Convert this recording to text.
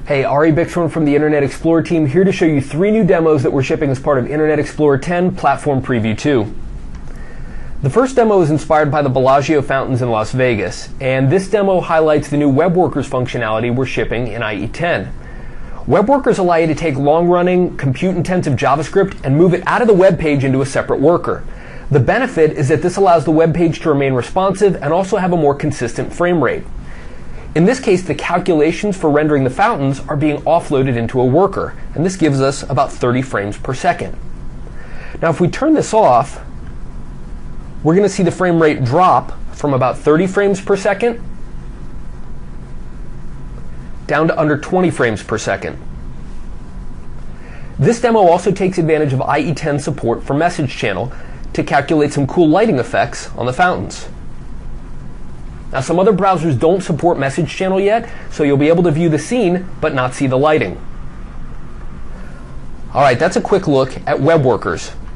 Hey, Ari Bixron from the Internet Explorer team here to show you 3 new demos that we're shipping as part of Internet Explorer 10 Platform Preview 2. The first demo is inspired by the Bellagio fountains in Las Vegas, and this demo highlights the new Web Workers functionality we're shipping in IE 10. Web Workers allow you to take long-running, compute-intensive JavaScript and move it out of the web page into a separate worker. The benefit is that this allows the web page to remain responsive and also have a more consistent frame rate. In this case, the calculations for rendering the fountains are being offloaded into a worker, and this gives us about 30 frames per second. Now, if we turn this off, we're going to see the frame rate drop from about 30 frames per second down to under 20 frames per second. This demo also takes advantage of IE10 support for Message Channel to calculate some cool lighting effects on the fountains. Now, some other browsers don't support Message Channel yet, so you'll be able to view the scene but not see the lighting. Alright, that's a quick look at Web Workers.